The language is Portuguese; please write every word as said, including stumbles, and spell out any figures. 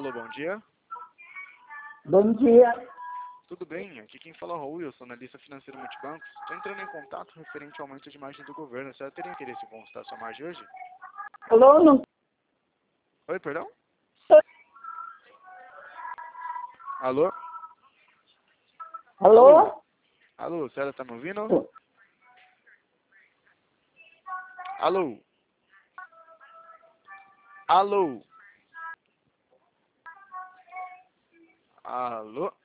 Alô, bom dia. Bom dia. Tudo bem? Aqui quem fala é o Raul, eu sou analista financeiro multibancos. Estou entrando em contato referente ao aumento de margem do governo. A senhora teria interesse em consultar sua margem hoje? Alô, não... Oi, perdão? Alô? Alô? Alô, a senhora está me ouvindo? Alô? Alô? Alô?